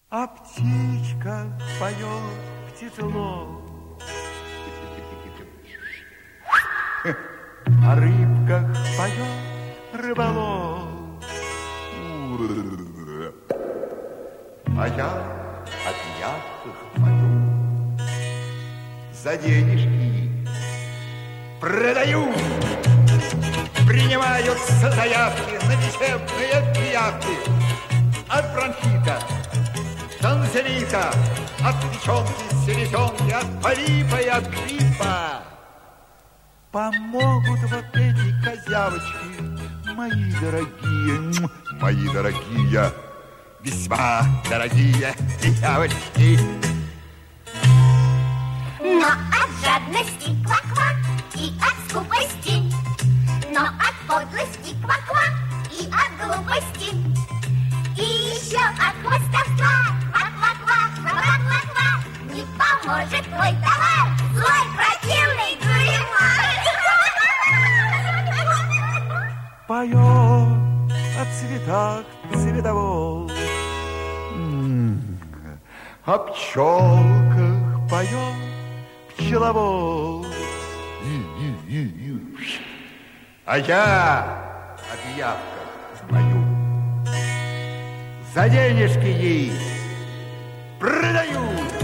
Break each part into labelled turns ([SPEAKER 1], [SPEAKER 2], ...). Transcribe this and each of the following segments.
[SPEAKER 1] А птичка поет птицелов, о рыбках поет рыболов. А я о пьятках пою, за денежки продаю. Принимаются заявки на лечебные пиявки. От бронхита, танзелита, от печенки, селезенки, от полипа и от гриппа. Помогут вот эти козявочки, мои дорогие, весьма дорогие пиявочки.
[SPEAKER 2] Но от жадности ква-ква и от скупости, но от подлости ква-ква и от глупости, и еще от хвостовства ква-ква-ква, ква-ква-ква, не поможет твой товар, злой противный гримуар.
[SPEAKER 1] Поет о цветах цветовол, о пчелках поет пчеловод. А я о пиявках пою, за денежки ей продаю.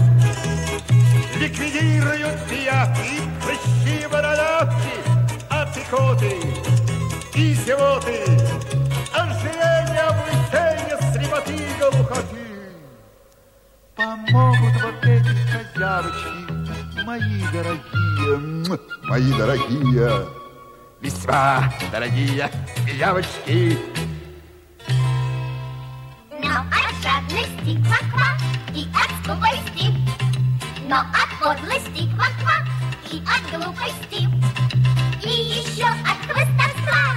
[SPEAKER 1] Ликвидируют пиявки, прыщи, бородавки, от икоты и зевоты, ожирения, облысения, слепоты и глухоты. Помогут вот эти козявочки, мои дорогие, весьма дорогие пиявочки.
[SPEAKER 2] Но от жадности ква-ква и от скупости, но от подлости ква-ква и от глупости, и еще от хвостовства